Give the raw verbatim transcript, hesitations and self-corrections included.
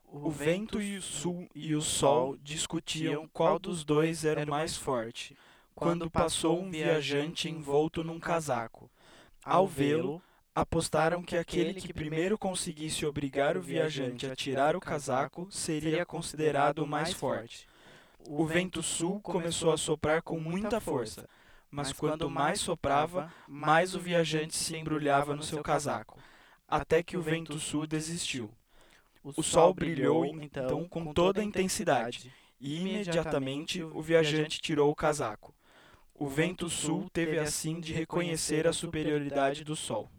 O vento e o sul e o sol discutiam qual dos dois era o mais forte, quando passou um viajante envolto num casaco. Ao vê-lo, apostaram que aquele que primeiro conseguisse obrigar o viajante a tirar o casaco seria considerado o mais forte. O vento sul começou a soprar com muita força, mas quanto mais soprava, mais o viajante se embrulhava no seu casaco, até que o vento sul desistiu. O sol brilhou então com toda a intensidade, e imediatamente o viajante tirou o casaco. O vento sul teve assim de reconhecer a superioridade do sol.